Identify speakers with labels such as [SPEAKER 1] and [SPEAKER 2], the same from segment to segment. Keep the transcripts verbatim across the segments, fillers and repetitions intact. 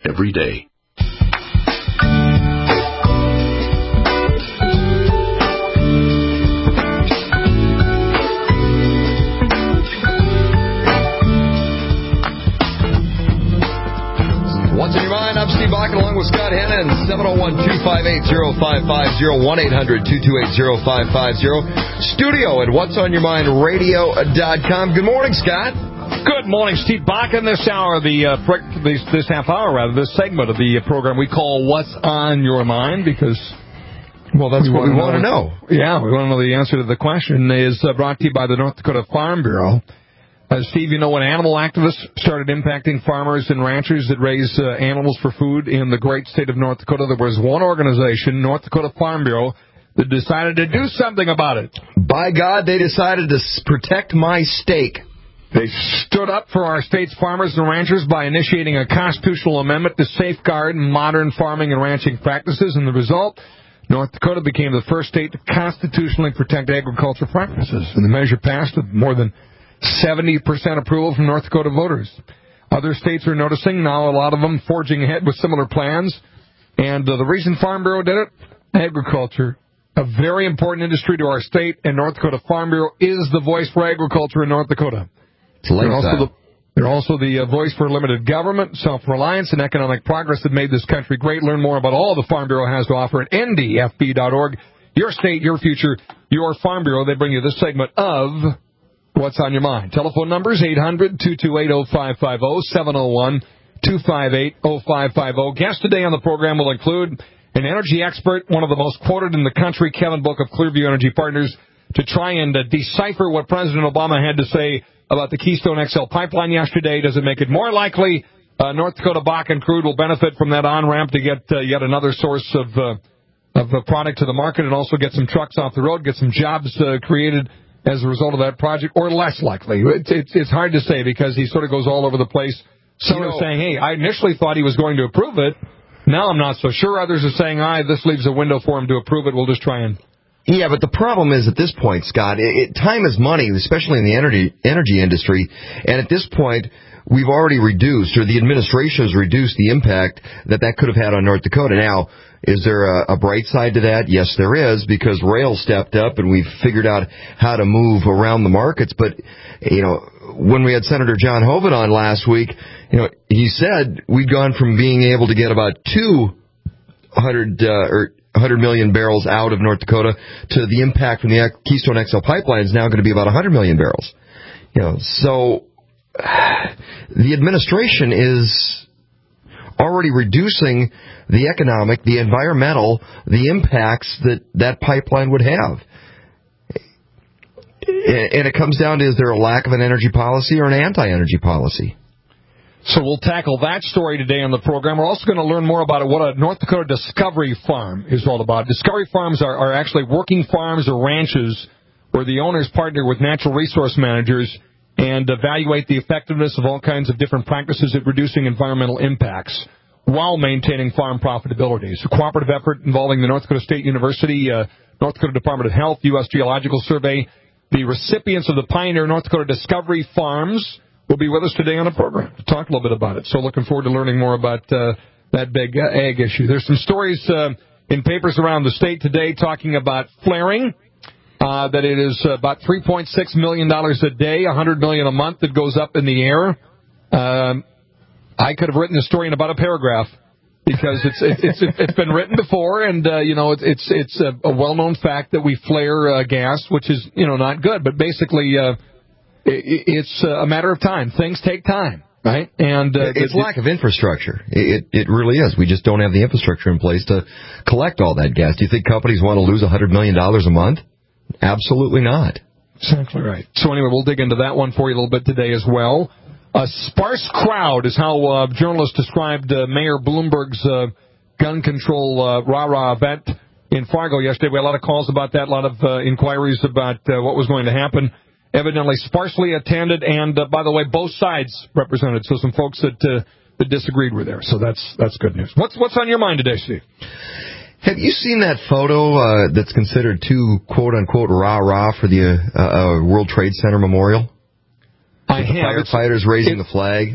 [SPEAKER 1] every day.
[SPEAKER 2] What's in your mind? I'm Steve Bach along with Scott Hanna and seven oh one, two five eight, oh five five oh, one eight hundred, two two eight, oh five five oh. Studio at what's on your mind radio dot com. Good morning, Scott.
[SPEAKER 3] Good morning, Steve Bach. In this hour, the uh, this, this half hour, rather, this segment of the program we call What's on Your Mind, because...
[SPEAKER 2] Well, that's
[SPEAKER 3] we
[SPEAKER 2] what we want to
[SPEAKER 3] know.
[SPEAKER 2] know.
[SPEAKER 3] Yeah, we want to know the answer to the question. Is uh, brought to you by the North Dakota Farm Bureau. Uh, Steve, you know when animal activists started impacting farmers and ranchers that raise uh, animals for food in the great state of North Dakota, there was one organization, North Dakota Farm Bureau, that decided to do something about it.
[SPEAKER 2] By God, they decided to s- protect my steak.
[SPEAKER 3] They stood up for our state's farmers and ranchers by initiating a constitutional amendment to safeguard modern farming and ranching practices, and the result, North Dakota became the first state to constitutionally protect agriculture practices, and the measure passed with more than seventy percent approval from North Dakota voters. Other states are noticing now, a lot of them forging ahead with similar plans. And uh, the reason Farm Bureau did it, agriculture, a very important industry to our state, and North Dakota Farm Bureau is the voice for agriculture in North Dakota. They're also the, they're also the uh, voice for limited government, self-reliance, and economic progress that made this country great. Learn more about all the Farm Bureau has to offer at N D F B dot org. Your state, your future, your Farm Bureau. They bring you this segment of What's on Your Mind. Telephone numbers eight hundred, two two eight, oh five five oh, seven oh one, two five eight, oh five five oh. Guest today on the program will include an energy expert, one of the most quoted in the country, Kevin Book of Clearview Energy Partners, to try and uh, decipher what President Obama had to say about the Keystone X L pipeline yesterday. Does it make it more likely uh, North Dakota Bakken crude will benefit from that on-ramp to get uh, yet another source of uh, of a product to the market and also get some trucks off the road, get some jobs uh, created as a result of that project, or less likely? It's, it's, it's hard to say because he sort of goes all over the place. Some you know, are saying, hey, I initially thought he was going to approve it. Now I'm not so sure. Others are saying, ah, this leaves a window for him to approve it. We'll just try and...
[SPEAKER 2] Yeah, but the problem is at this point, Scott, it, it, time is money, especially in the energy energy industry. And at this point, we've already reduced, or the administration has reduced the impact that that could have had on North Dakota. Now, is there a, a bright side to that? Yes, there is, because rail stepped up and we've figured out how to move around the markets. But, you know, when we had Senator John Hoeven on last week, you know, he said we'd gone from being able to get about two hundred uh, or one hundred million barrels out of North Dakota to the impact from the Keystone X L pipeline is now going to be about one hundred million barrels. You know, so the administration is already reducing the economic, the environmental, the impacts that that pipeline would have. And it comes down to, is there a lack of an energy policy or an anti-energy policy?
[SPEAKER 3] So we'll tackle that story today on the program. We're also going to learn more about what a North Dakota Discovery Farm is all about. Discovery Farms are, are actually working farms or ranches where the owners partner with natural resource managers and evaluate the effectiveness of all kinds of different practices at reducing environmental impacts while maintaining farm profitability. It's a cooperative effort involving the North Dakota State University, uh, North Dakota Department of Health, U S Geological Survey. The recipients of the Pioneer North Dakota Discovery Farms will be with us today on the program to talk a little bit about it. So looking forward to learning more about uh, that big uh, ag issue. There's some stories uh, in papers around the state today talking about flaring, uh, that it is about three point six million dollars a day, one hundred million dollars a month that goes up in the air. Um, I could have written this story in about a paragraph because it's it's it's, it's been written before, and uh, you know it's it's it's a, a well-known fact that we flare uh, gas, which is you know not good, but basically uh, it, it's a matter of time. Things take time, right? And uh,
[SPEAKER 2] it's
[SPEAKER 3] it,
[SPEAKER 2] lack of infrastructure. It it really is. We just don't have the infrastructure in place to collect all that gas. Do you think companies want to lose one hundred million dollars a month? Absolutely not.
[SPEAKER 3] Exactly right. So anyway, we'll dig into that one for you a little bit today as well. A sparse crowd is how uh, journalists described uh, Mayor Bloomberg's uh, gun control uh, rah-rah event in Fargo yesterday. We had a lot of calls about that, a lot of uh, inquiries about uh, what was going to happen. Evidently sparsely attended, and, uh, by the way, both sides represented. So some folks that uh, that disagreed were there. So that's that's good news. What's what's on your mind today, Steve?
[SPEAKER 2] Have you seen that photo uh, that's considered too quote-unquote rah-rah for the uh, uh, World Trade Center Memorial?
[SPEAKER 3] I have.
[SPEAKER 2] Firefighters raising the flag.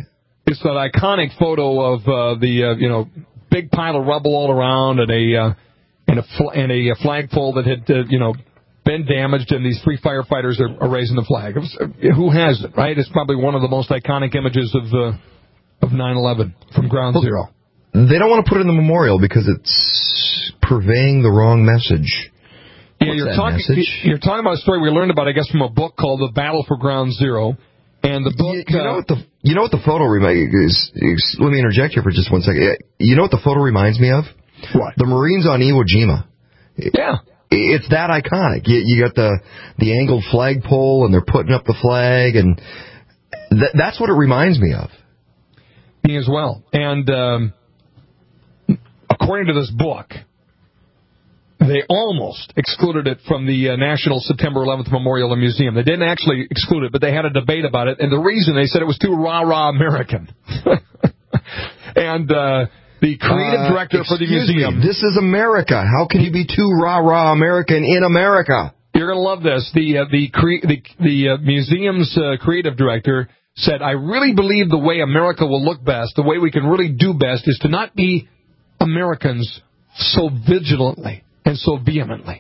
[SPEAKER 3] It's that iconic photo of uh, the uh, you know big pile of rubble all around and a uh, and a fl- and a flagpole that had uh, you know been damaged, and these three firefighters are, are raising the flag. It was, uh, who has it, right? It's probably one of the most iconic images of uh, of nine eleven from Ground
[SPEAKER 2] well,
[SPEAKER 3] Zero.
[SPEAKER 2] They don't want to put it in the memorial because it's purveying the wrong message.
[SPEAKER 3] Yeah,
[SPEAKER 2] What's
[SPEAKER 3] you're
[SPEAKER 2] that
[SPEAKER 3] talking.
[SPEAKER 2] message?
[SPEAKER 3] You're talking about a story we learned about, I guess, from a book called "The Battle for Ground Zero," and the book.
[SPEAKER 2] You, you
[SPEAKER 3] uh,
[SPEAKER 2] know what the you know what the photo reminds? Let me interject here for just one second. You know what the photo reminds me of?
[SPEAKER 3] What?
[SPEAKER 2] The Marines on Iwo Jima.
[SPEAKER 3] Yeah.
[SPEAKER 2] It's that iconic. You, you got the the angled flagpole, and they're putting up the flag, and th- that's what it reminds me of.
[SPEAKER 3] Me as well. And um, according to this book, they almost excluded it from the uh, National September eleventh Memorial and Museum. They didn't actually exclude it, but they had a debate about it. And the reason, they said it was too rah-rah American. and uh, the creative
[SPEAKER 2] uh,
[SPEAKER 3] director for the museum...
[SPEAKER 2] Me, this is America. How can you be too rah-rah American in America?
[SPEAKER 3] You're going to love this. The, uh, the, cre- the, the uh, museum's uh, creative director said, I really believe the way America will look best, the way we can really do best, is to not be Americans so vigilantly and so vehemently.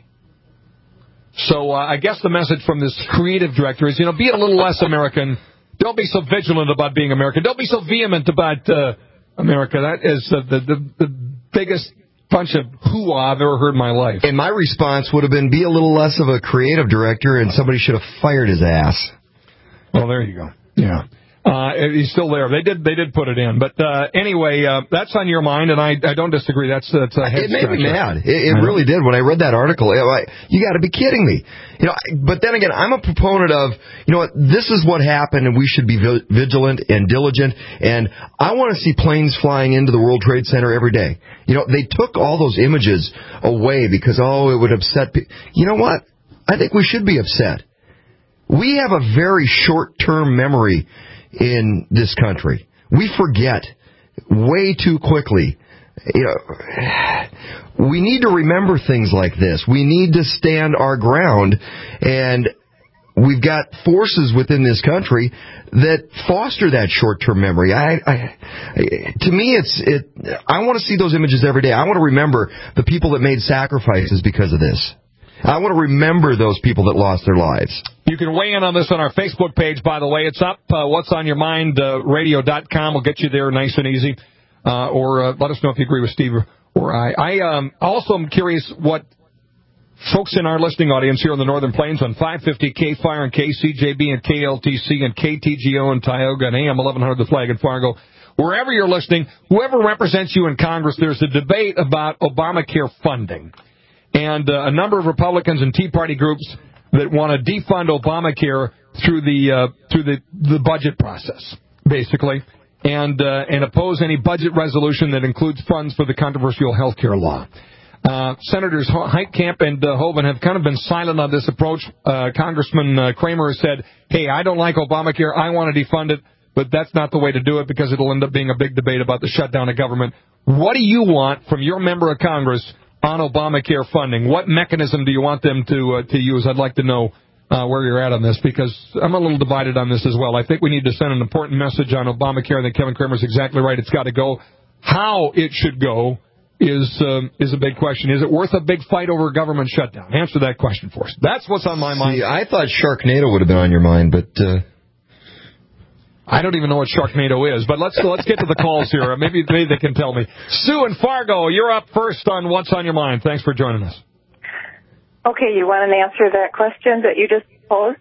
[SPEAKER 3] So uh, I guess the message from this creative director is, you know, be a little less American. Don't be so vigilant about being American. Don't be so vehement about uh, America. That is uh, the, the the biggest bunch of hoo-ah I've ever heard in my life.
[SPEAKER 2] And my response would have been, be a little less of a creative director, and somebody should have fired his ass.
[SPEAKER 3] Well, there you go. Yeah. Uh, he's still there. They did they did put it in. But uh, anyway, uh, that's on your mind, and I, I don't disagree. That's, that's a head
[SPEAKER 2] It made me
[SPEAKER 3] scratcher.
[SPEAKER 2] mad. It, it really did. When I read that article, it, like, you got to be kidding me. You know. But then again, I'm a proponent of, you know what, this is what happened, and we should be vigilant and diligent. And I want to see planes flying into the World Trade Center every day. You know, they took all those images away because, oh, it would upset people. You know what? I think we should be upset. We have a very short-term memory in this country. We forget way too quickly. You know, we need to remember things like this. We need to stand our ground, and we've got forces within this country that foster that short-term memory. I, I, to me, it's it. I want to see those images every day. I want to remember the people that made sacrifices because of this. I want to remember those people that lost their lives.
[SPEAKER 3] You can weigh in on this on our Facebook page, by the way. It's up, uh, what's on your mind radio dot com. We'll get you there nice and easy. Uh, or uh, let us know if you agree with Steve or I. I um, also am curious what folks in our listening audience here in the Northern Plains on five fifty K Fire and K C J B and K L T C and K T G O in Tioga and A M eleven hundred The Flag in Fargo. Wherever you're listening, whoever represents you in Congress, there's a debate about Obamacare funding. And uh, a number of Republicans and Tea Party groups that want to defund Obamacare through the uh, through the, the budget process, basically, and uh, and oppose any budget resolution that includes funds for the controversial health care law. Uh, Senators Heitkamp and uh, Hoeven have kind of been silent on this approach. Uh, Congressman uh, Kramer has said, hey, I don't like Obamacare. I want to defund it, but that's not the way to do it because it'll end up being a big debate about the shutdown of government. What do you want from your member of Congress on Obamacare funding? What mechanism do you want them to uh, to use? I'd like to know uh, where you're at on this, because I'm a little divided on this as well. I think we need to send an important message on Obamacare. I think Kevin Kramer's exactly right. It's got to go. How it should go is um, is a big question. Is it worth a big fight over a government shutdown? Answer that question for us. That's what's on my
[SPEAKER 2] See,
[SPEAKER 3] mind.
[SPEAKER 2] I thought Sharknado would have been on your mind, but... Uh...
[SPEAKER 3] I don't even know what Sharknado is, but let's let's get to the calls here. Maybe, maybe they can tell me. Sue in Fargo, you're up first on What's on Your Mind. Thanks for joining us.
[SPEAKER 1] Okay, you want an answer to that question that you just posed?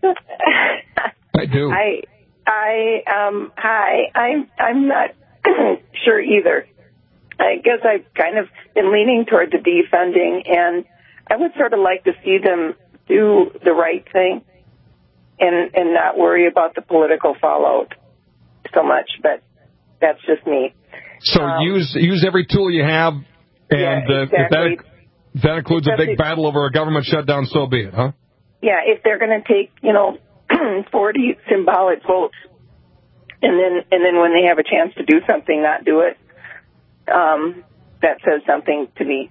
[SPEAKER 3] I do.
[SPEAKER 1] I, I, um, hi. I'm, I'm not sure either. I guess I've kind of been leaning toward the defunding, and I would sort of like to see them do the right thing and and not worry about the political fallout so much, but that's just me.
[SPEAKER 3] So um, use use every tool you have, and
[SPEAKER 1] yeah, exactly.
[SPEAKER 3] uh, if that, if that includes a big battle over a government shutdown, so be it, huh?
[SPEAKER 1] Yeah, if they're going to take, you know, forty symbolic votes, and then and then when they have a chance to do something, not do it, um, that says something to me.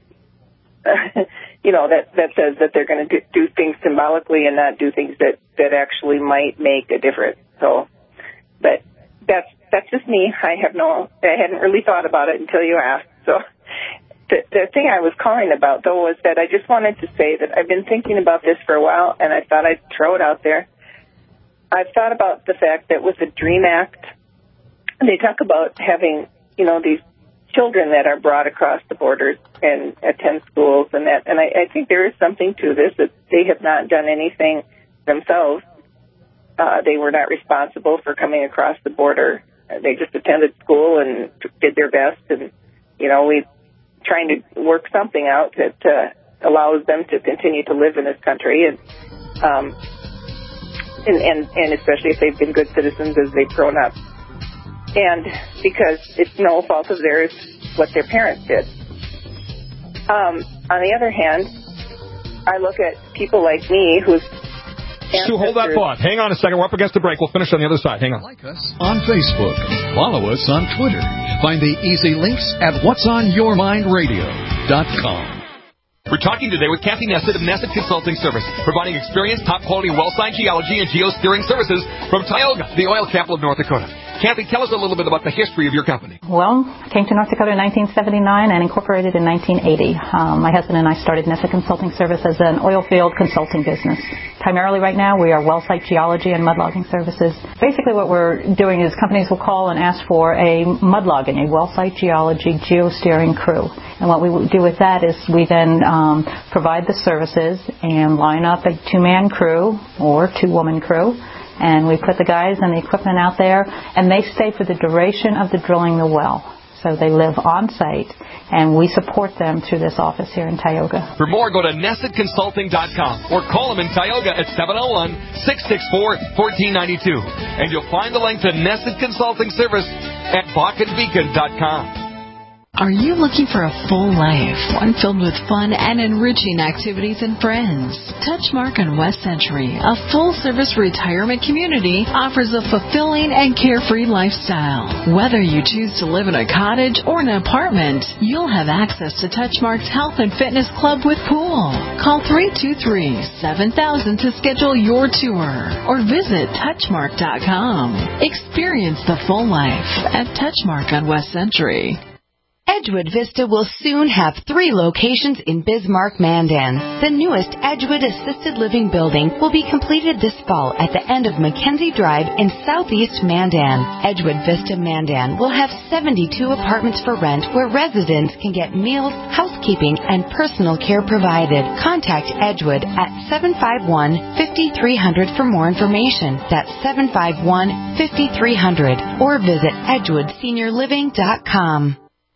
[SPEAKER 1] you know, that, that says that they're going to do, do things symbolically and not do things that, that actually might make a difference. So, but that's that's just me. I have no, I hadn't really thought about it until you asked. So the, the thing I was calling about, though, was that I just wanted to say that I've been thinking about this for a while, and I thought I'd throw it out there. I've thought about the fact that with the DREAM Act, they talk about having, you know, these children that are brought across the borders and attend schools and that. And I, I think there is something to this, that they have not done anything themselves. Uh, they were not responsible for coming across the border. They just attended school and did their best. And, you know, we trying to work something out that uh, allows them to continue to live in this country. And, um, and, and, and especially if they've been good citizens as they've grown up. And because it's no fault of theirs what their parents did. Um, on the other hand, I look at people like me who's...
[SPEAKER 3] Sue, hold that thought. Hang on a second. We're up against the break. We'll finish on the other side. Hang on.
[SPEAKER 4] Like us on Facebook. Follow us on Twitter. Find the easy links at whats on your mind radio dot com.
[SPEAKER 5] We're talking today with Kathy Nesset of Nesset Consulting Service, providing experienced, top-quality well-site geology and geosteering services from Tioga, the oil capital of North Dakota. Kathy, tell us a little bit about the history of your company.
[SPEAKER 6] Well, I came to North Dakota in nineteen seventy-nine and incorporated in nineteen eighty. Um, my husband and I started Nesset Consulting Service as an oil field consulting business. Primarily right now, we are well site geology and mud logging services. Basically what we're doing is companies will call and ask for a mud logging, a well site geology geosteering crew. And what we do with that is we then um, provide the services and line up a two-man crew or two-woman crew. And we put the guys and the equipment out there, and they stay for the duration of the drilling the well. So they live on site, and we support them through this office here in Tioga.
[SPEAKER 5] For more, go to Nesset Consulting dot com or call them in Tioga at seven oh one, six six four, one four nine two. And you'll find the link to Nesset Consulting Service at Bakken Beacon dot com.
[SPEAKER 7] Are you looking for a full life, one filled with fun and enriching activities and friends? Touchmark on West Century, a full-service retirement community, offers a fulfilling and carefree lifestyle. Whether you choose to live in a cottage or an apartment, you'll have access to Touchmark's Health and Fitness Club with pool. Call three two three, seven thousand to schedule your tour or visit touchmark dot com. Experience the full life at Touchmark on West Century.
[SPEAKER 8] Edgewood Vista will soon have three locations in Bismarck, Mandan. The newest Edgewood Assisted Living building will be completed this fall at the end of Mackenzie Drive in southeast Mandan. Edgewood Vista, Mandan will have seventy-two apartments for rent where residents can get meals, housekeeping, and personal care provided. Contact Edgewood at seven five one, five three zero zero for more information. That's seven five one, five three zero zero or visit edgewood senior living dot com.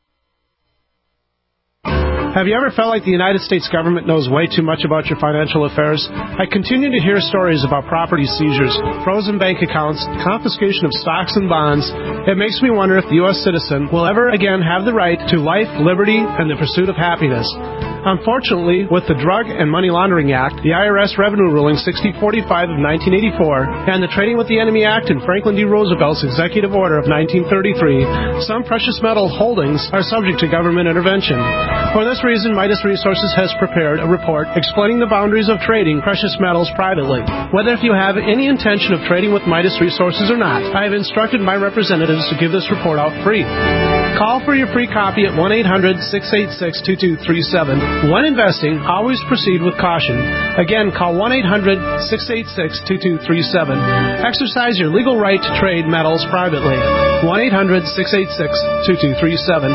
[SPEAKER 9] Have you ever felt like the United States government knows way too much about your financial affairs? I continue to hear stories about property seizures, frozen bank accounts, confiscation of stocks and bonds. It makes me wonder if the U S citizen will ever again have the right to life, liberty, and the pursuit of happiness. Unfortunately, with the Drug and Money Laundering Act, the I R S Revenue Ruling sixty forty-five of nineteen eighty-four, and the Trading with the Enemy Act and Franklin D. Roosevelt's Executive Order of nineteen thirty-three, some precious metal holdings are subject to government intervention. For this reason, Midas Resources has prepared a report explaining the boundaries of trading precious metals privately. Whether if you have any intention of trading with Midas Resources or not, I have instructed my representatives to give this report out free. Call for your free copy at one eight hundred, six eight six, two two three seven. When investing, always proceed with caution. Again, call one eight hundred, six eight six, two two three seven. Exercise your legal right to trade metals privately. one eight hundred, six eight six, two two three seven.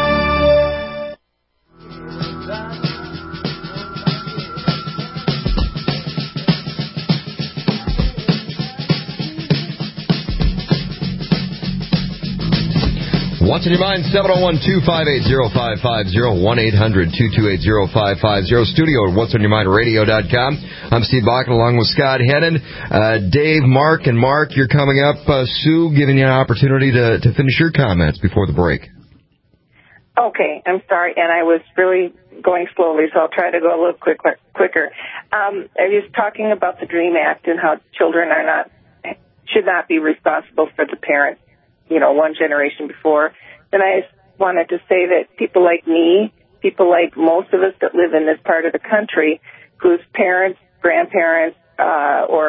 [SPEAKER 2] What's in your mind? seven oh one, two five eight, oh five five oh, one eight hundred, two two eight, oh five five oh. Studio at whats on your mind radio dot com. I'm Steve Bakken along with Scott Hennon. Uh, Dave, Mark, and Mark, you're coming up. Uh, Sue, giving you an opportunity to, to finish your comments before the break.
[SPEAKER 1] Okay, I'm sorry, and I was really going slowly, so I'll try to go a little quick, quicker. Um, I was talking about the DREAM Act and how children are not should not be responsible for the parents, you know, one generation before. Then I wanted to say that people like me, people like most of us that live in this part of the country, whose parents, grandparents, uh, or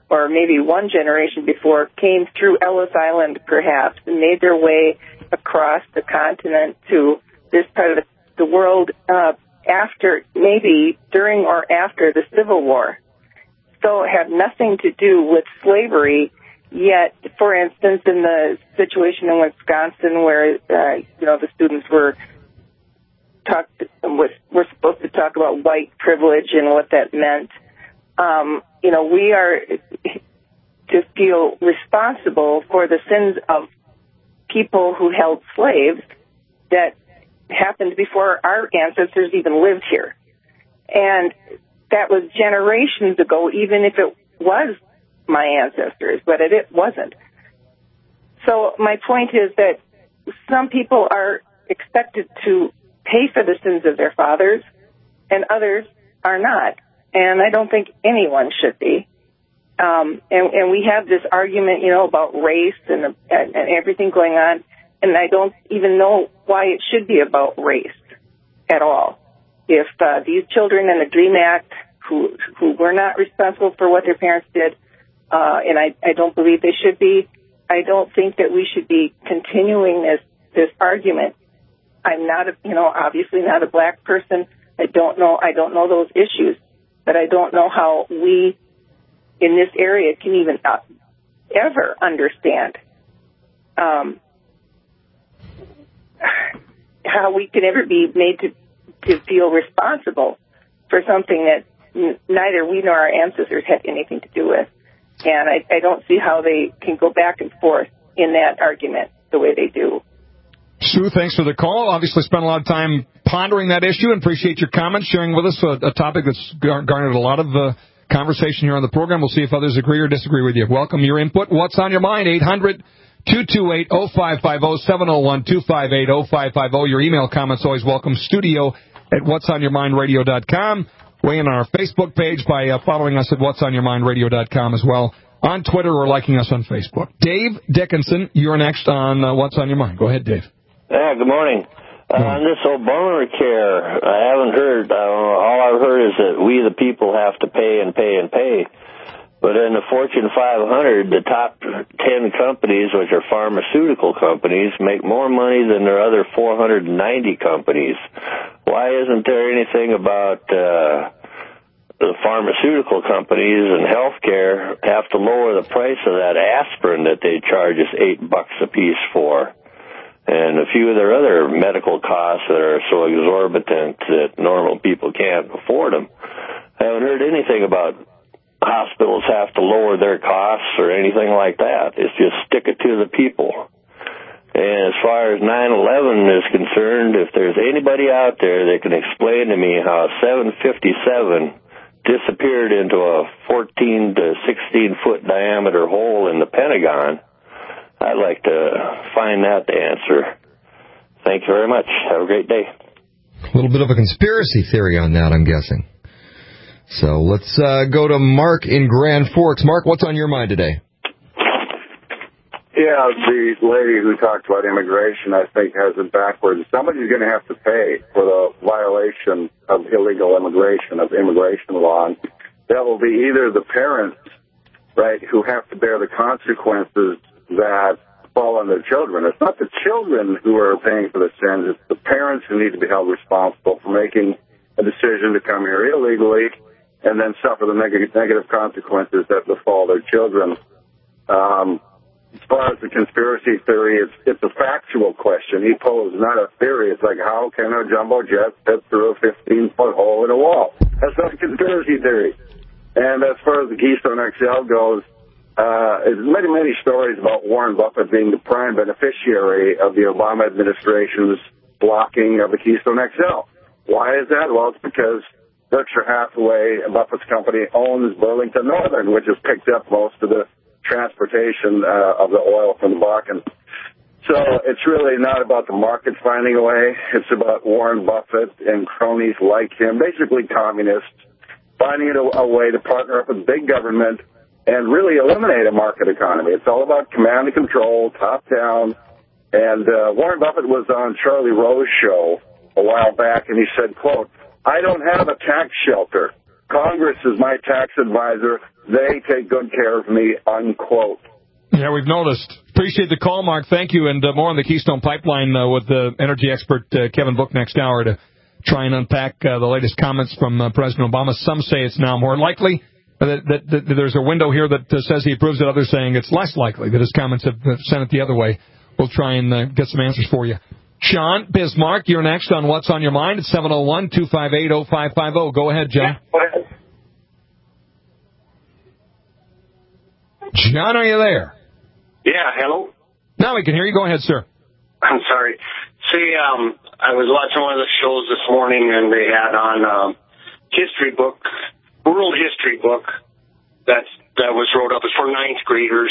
[SPEAKER 1] or maybe one generation before, came through Ellis Island, perhaps, and made their way across the continent to this part of the, the world uh, after, maybe during or after the Civil War. So it had nothing to do with slavery. Yet, for instance, in the situation in Wisconsin where, uh, you know, the students were talked, was, were supposed to talk about white privilege and what that meant, um, you know, we are to feel responsible for the sins of people who held slaves that happened before our ancestors even lived here. And that was generations ago, even if it was my ancestors, but it, it wasn't. So my point is that some people are expected to pay for the sins of their fathers, and others are not. And I don't think anyone should be. Um, and, and we have this argument, you know, about race and, and, and everything going on, and I don't even know why it should be about race at all. If uh, these children in the DREAM Act who who were not responsible for what their parents did, uh, and I, I don't believe they should be, I don't think that we should be continuing this, this argument. I'm not, a, you know, obviously not a black person. I don't know, I don't know those issues, but I don't know how we in this area can even uh, ever understand um, how we can ever be made to, to feel responsible for something that n- neither we nor our ancestors had anything to do with. And I, I don't see how they can go back and forth in that argument the way they do.
[SPEAKER 3] Sue, thanks for the call. Obviously spent a lot of time pondering that issue and appreciate your comments, sharing with us a, a topic that's garnered a lot of uh, conversation here on the program. We'll see if others agree or disagree with you. Welcome your input. What's on your mind? eight hundred two two eight oh five five oh, seven oh one two five eight oh five five oh. Your email comments always welcome. Studio at whats on your mind radio dot com. Weigh in on our Facebook page by uh, following us at whats on your mind radio dot com as well. On Twitter or liking us on Facebook. Dave Dickinson, you're next on uh, What's on Your Mind. Go ahead, Dave.
[SPEAKER 10] Yeah, good morning. Uh, on this Obamacare, I haven't heard, uh, all I've heard is that we the people have to pay and pay and pay. But in the Fortune five hundred, the top ten companies, which are pharmaceutical companies, make more money than their other four hundred ninety companies. Why isn't there anything about uh, the pharmaceutical companies and healthcare have to lower the price of that aspirin that they charge us eight bucks a piece for? And a few of their other medical costs that are so exorbitant that normal people can't afford them. I haven't heard anything about hospitals have to lower their costs or anything like that. It's just stick it to the people. And as far as nine eleven is concerned, if there's anybody out there that can explain to me how a seven fifty-seven disappeared into a fourteen to sixteen foot diameter hole in the Pentagon, I'd like to find that answer. Thank you very much. Have a great day.
[SPEAKER 2] A little bit of a conspiracy theory on that, I'm guessing. So let's uh, go to Mark in Grand Forks. Mark, what's on your mind today?
[SPEAKER 11] Yeah, the lady who talked about immigration, I think, has it backwards. Somebody's going to have to pay for the violation of illegal immigration, of immigration law. That will be either the parents, right, who have to bear the consequences that fall on their children. It's not the children who are paying for the sins. It's the parents who need to be held responsible for making a decision to come here illegally and then suffer the negative, negative consequences that befall their children. Um, as far as the conspiracy theory, it's, it's a factual question. He posed not a theory. It's like, how can a jumbo jet fit through a fifteen-foot hole in a wall? That's not a conspiracy theory. And as far as the Keystone X L goes, Uh, there's many, many stories about Warren Buffett being the prime beneficiary of the Obama administration's blocking of the Keystone X L. Why is that? Well, it's because Berkshire Hathaway, Buffett's company, owns Burlington Northern, which has picked up most of the transportation uh, of the oil from the Bakken. So it's really not about the market finding a way. It's about Warren Buffett and cronies like him, basically communists, finding a, a way to partner up with big government and really eliminate a market economy. It's all about command and control, top-down. And uh, Warren Buffett was on Charlie Rose's show a while back, and he said, quote, I don't have a tax shelter. Congress is my tax advisor. They take good care of me, unquote.
[SPEAKER 3] Yeah, we've noticed. Appreciate the call, Mark. Thank you. And uh, more on the Keystone Pipeline uh, with the energy expert uh, Kevin Book next hour to try and unpack uh, the latest comments from uh, President Obama. Some say it's now more likely that, that, that, that there's a window here that uh, says he approves it. Others saying it's less likely that his comments have, have sent it the other way. We'll try and uh, get some answers for you. John Bismarck, you're next on What's on Your Mind at seven oh one, two five eight, oh five five oh. Go ahead, John.
[SPEAKER 12] Yeah, go ahead.
[SPEAKER 3] John, are you there?
[SPEAKER 12] Yeah, hello?
[SPEAKER 3] Now we can hear you. Go ahead, sir.
[SPEAKER 12] I'm sorry. See, um, I was watching one of the shows this morning, and they had on um, history book, world history book that's, that was wrote up. It's for ninth graders,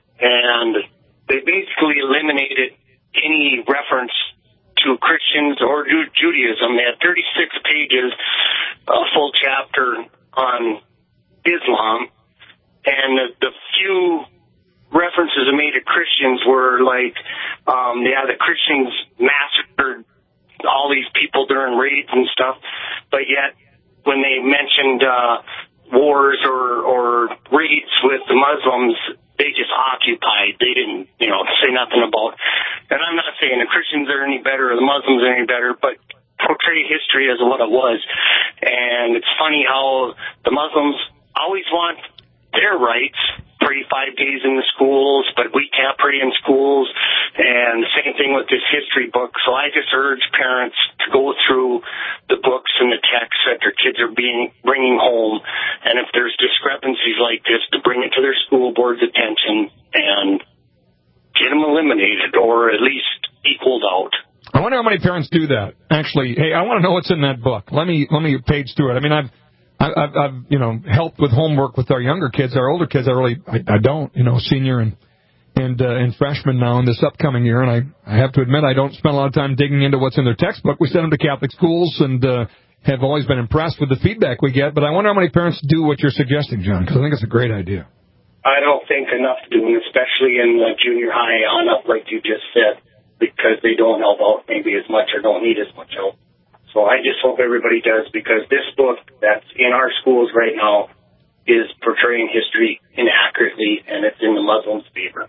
[SPEAKER 12] and they basically eliminated any reference to Christians or Judaism. They had thirty-six pages, a full chapter on Islam, and the, the few references made to Christians were like, um, yeah, the Christians massacred all these people during raids and stuff, but yet when they mentioned uh, wars or, or raids with the Muslims, they just occupied. They didn't, you know, say nothing about. And I'm not saying the Christians are any better or the Muslims are any better, but portray history as what it was. And it's funny how the Muslims always want their rights, pray five days in the schools, but we can't pray in schools. And the same thing with this history book. So I just urge parents to go through the books and the texts that their kids are being bringing home. And if there's discrepancies like this, to bring it to their school board's attention and get them eliminated or at least equaled out.
[SPEAKER 3] I wonder how many parents do that. Actually, hey, I want to know what's in that book. Let me let me page through it. I mean, I've I've, I've, you know, helped with homework with our younger kids. Our older kids, I really, I, I don't, you know, senior and and uh, and freshman now in this upcoming year. And I, I have to admit, I don't spend a lot of time digging into what's in their textbook. We send them to Catholic schools and uh, have always been impressed with the feedback we get. But I wonder how many parents do what you're suggesting, John, because I think it's a great idea.
[SPEAKER 12] I don't think enough do, especially in the junior high on up, like you just said, because they don't help out maybe as much or don't need as much help. So I just hope everybody does, because this book that's in our schools right now is portraying history inaccurately, and it's in the Muslims' favor.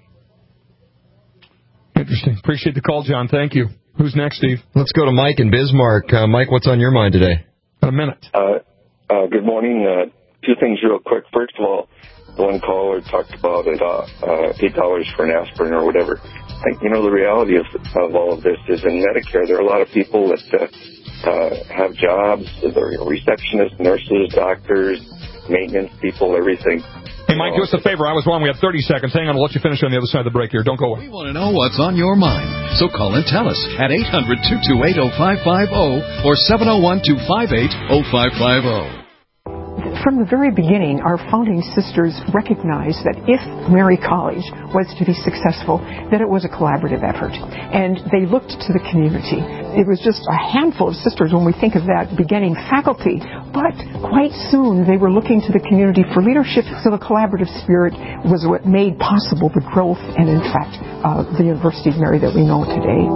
[SPEAKER 3] Interesting. Appreciate the call, John. Thank you. Who's next, Steve?
[SPEAKER 2] Let's go to Mike in Bismarck. Uh, Mike, what's on your mind today?
[SPEAKER 3] In a minute.
[SPEAKER 13] Uh, uh, good morning. Uh, two things real quick. First of all, one caller talked about it, uh, uh, eight dollars for an aspirin or whatever. I think, you know, the reality of, of all of this is in Medicare, there are a lot of people that... Uh, Uh, have jobs, they're receptionists, nurses, doctors, maintenance people, everything.
[SPEAKER 3] Hey, Mike, do us a favor. I was wrong. We have thirty seconds. Hang on. I'll let you finish on the other side of the break here. Don't go away.
[SPEAKER 4] We want to know what's on your mind. So call and tell us at eight hundred, two two eight, oh five five oh or seven oh one, two five eight, oh five five oh.
[SPEAKER 14] From the very beginning, our founding sisters recognized that if Mary College was to be successful, that it was a collaborative effort. And they looked to the community. It was just a handful of sisters when we think of that beginning faculty. But quite soon, they were looking to the community for leadership. So the collaborative spirit was what made possible the growth and, in fact, uh, the University of Mary that we know today.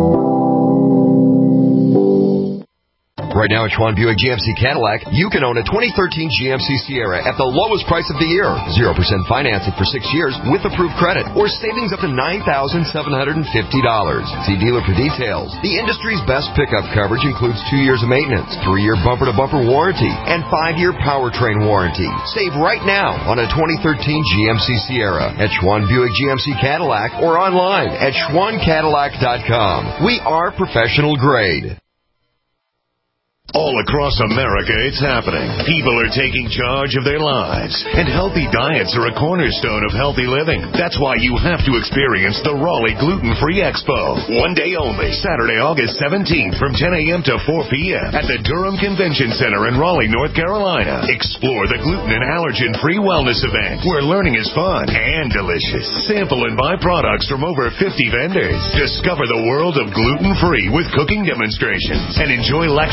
[SPEAKER 2] Right now at Schwann Buick G M C Cadillac, you can own a twenty thirteen G M C Sierra at the lowest price of the year. zero percent financing for six years with approved credit or savings up to nine thousand seven hundred fifty dollars. See dealer for details. The industry's best pickup coverage includes two years of maintenance, three-year bumper-to-bumper warranty, and five-year powertrain warranty. Save right now on a twenty thirteen G M C Sierra at Schwann Buick G M C Cadillac or online at schwann cadillac dot com. We are professional grade.
[SPEAKER 15] All across America, it's happening. People are taking charge of their lives, and healthy diets are a cornerstone of healthy living. That's why you have to experience the Raleigh Gluten-Free Expo. One day only, Saturday, August seventeenth from ten a.m. to four p.m. at the Durham Convention Center in Raleigh, North Carolina. Explore the gluten and allergen-free wellness event, where learning is fun and delicious. Sample and buy products from over fifty vendors. Discover the world of gluten-free with cooking demonstrations, and enjoy lectures with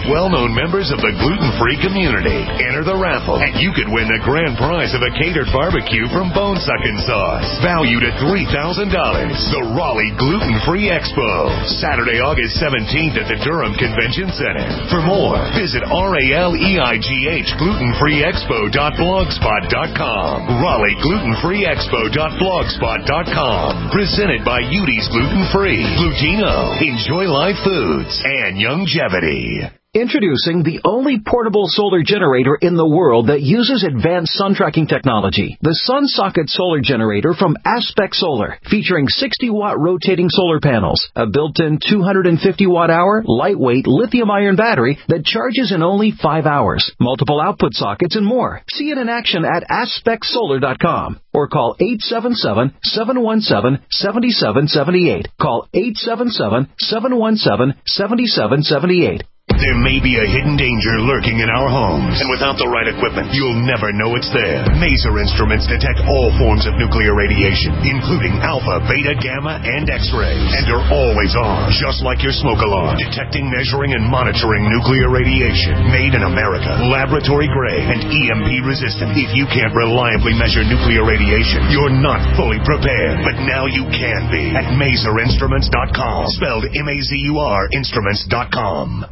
[SPEAKER 15] well-known members of the gluten-free community. Enter the raffle, and you could win the grand prize of a catered barbecue from Bone Suckin' Sauce, valued at three thousand dollars. The Raleigh Gluten-Free Expo, Saturday, August seventeenth at the Durham Convention Center. For more, visit R A L E I G H gluten free expo dot blogspot dot com. Raleigh gluten free expo dot blogspot dot com. Presented by Udi's Gluten Free, Glutino, Enjoy Life Foods, and Youngevity.
[SPEAKER 16] Introducing the only portable solar generator in the world that uses advanced sun tracking technology. The SunSocket Solar Generator from Aspect Solar, featuring sixty watt rotating solar panels, a built-in two hundred fifty watt hour, lightweight lithium-ion battery that charges in only five hours, multiple output sockets, and more. See it in action at aspect solar dot com or call eight seven seven, seven one seven, seven seven seven eight. Call eight seven seven, seven one seven, seven seven seven eight.
[SPEAKER 15] There may be a hidden danger lurking in our homes, and without the right equipment, you'll never know it's there. Maser Instruments detect all forms of nuclear radiation, including alpha, beta, gamma, and X-ray, and are always on, just like your smoke alarm, detecting, measuring, and monitoring nuclear radiation. Made in America, laboratory grade, and E M P resistant. If you can't reliably measure nuclear radiation, you're not fully prepared, but now you can be at maser instruments dot com, spelled M A Z U R instruments dot com.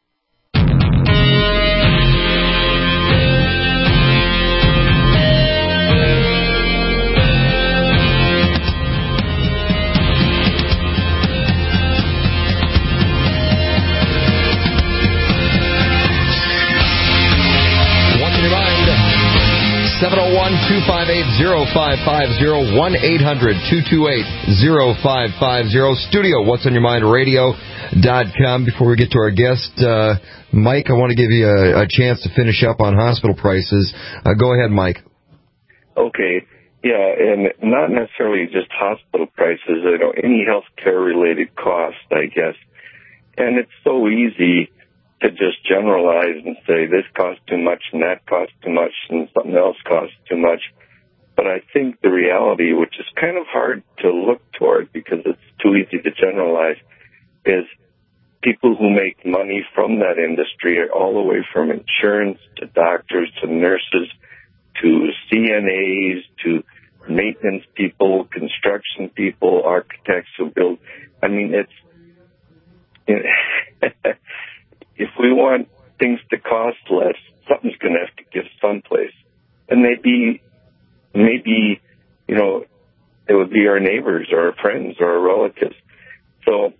[SPEAKER 2] seven oh one, two five eight, oh five five oh, one eight hundred, two two eight, oh five five oh. Studio, what's on your mind radio dot com. Before we get to our guest, uh, Mike, I want to give you a, a chance to finish up on hospital prices. Uh, go ahead, Mike.
[SPEAKER 13] Okay. Yeah, and not necessarily just hospital prices, you know, any healthcare related costs, I guess. And it's so easy to just generalize and say this costs too much and that costs too much and something else costs too much. But I think the reality, which is kind of hard to look toward because it's too easy to generalize, is people who make money from that industry, all the way from insurance to doctors to nurses to C N As to maintenance people, construction people, architects who build. I mean, it's... It, if we want things to cost less, something's going to have to give someplace. And maybe, maybe, you know, it would be our neighbors or our friends or our relatives. So